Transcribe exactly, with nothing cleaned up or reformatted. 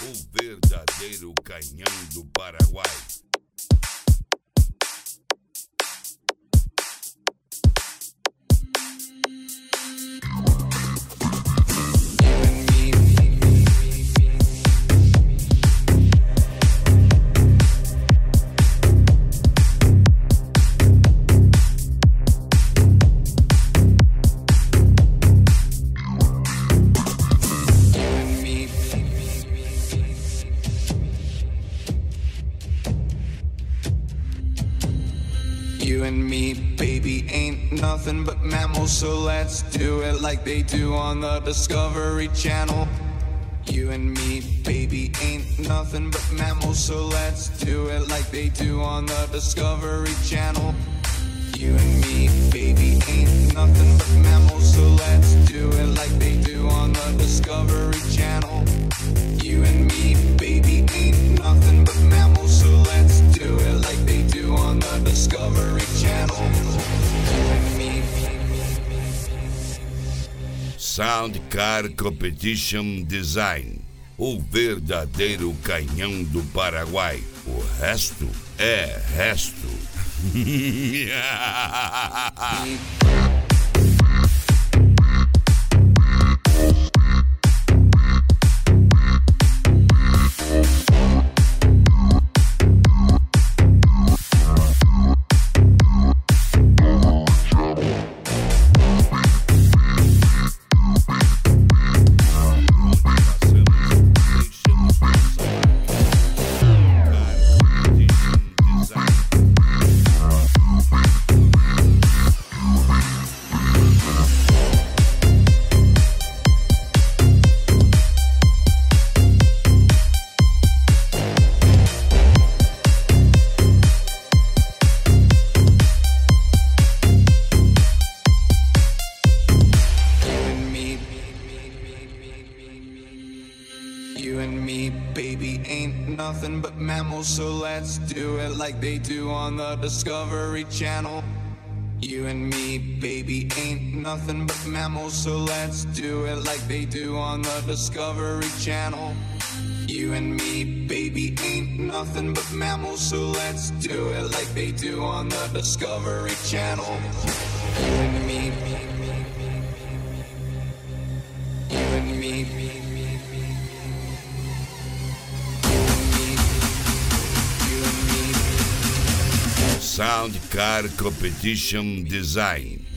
o verdadeiro canhão do Paraguai. You and me, baby, ain't nothing but mammals, so let's do it like they do on the Discovery Channel. You and me, baby, ain't nothing but mammals, so let's do it like they do on the Discovery Channel. You and me, baby, ain't nothing but mammals, so let's do it like they do on the Discovery Channel. You and me, baby, ain't nothing but mammals, so let's do it like they do on the Discovery Channel. You and me. Sound Car Competition Design, o verdadeiro canhão do Paraguai. O resto é resto. You and me, baby, ain't nothing but mammals, so let's do it like they do on the Discovery Channel. You and me, baby, ain't nothing but mammals, so let's do it like they do on the Discovery Channel. You and me, baby, ain't nothing but mammals, so let's do it like they do on the Discovery Channel. You and me, you and me, Sound Car Competition Design,